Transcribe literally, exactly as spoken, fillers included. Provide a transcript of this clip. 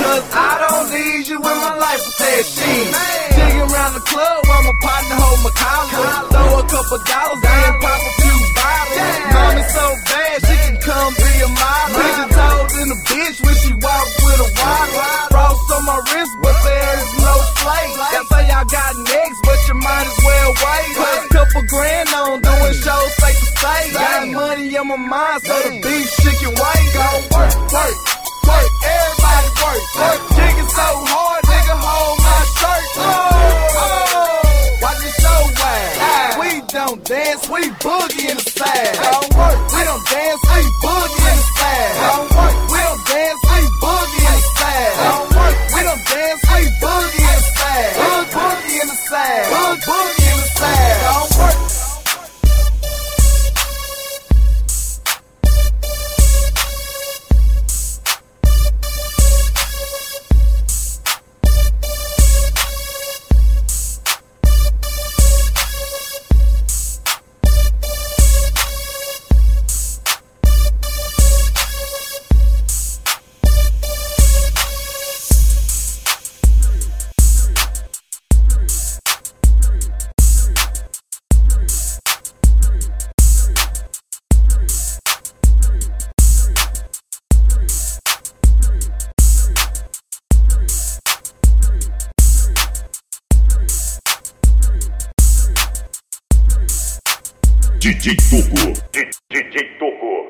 Cause I don't need you in my life with that shit. Digging around the club while my partner hold my collar. Throw a couple dollars and pop a few bottles. Mommy so bad she can come be a model. Pigeon toes in the bitch when she walk with a waddle. Frost on my wrist but there's no flake. Y'all say y'all got necks but you might as well wait. Put a couple grand on doing shows safe to say. Got money on my mind so the beef chicken white. Go work, work, work, everybody work, work. Jigging so hard, nigga, hold my shirt. Oh, oh, watch the show wild. We don't dance, we boogie in the side. Don't work, we don't dance, we boogie in the side. Don't work, we don't dance, we boogie in the side. Don't work, we don't dance, we boogie in the side. Boog boogie in the side. Boog boogie in the side. Don't work. D J Toco, D J Toco.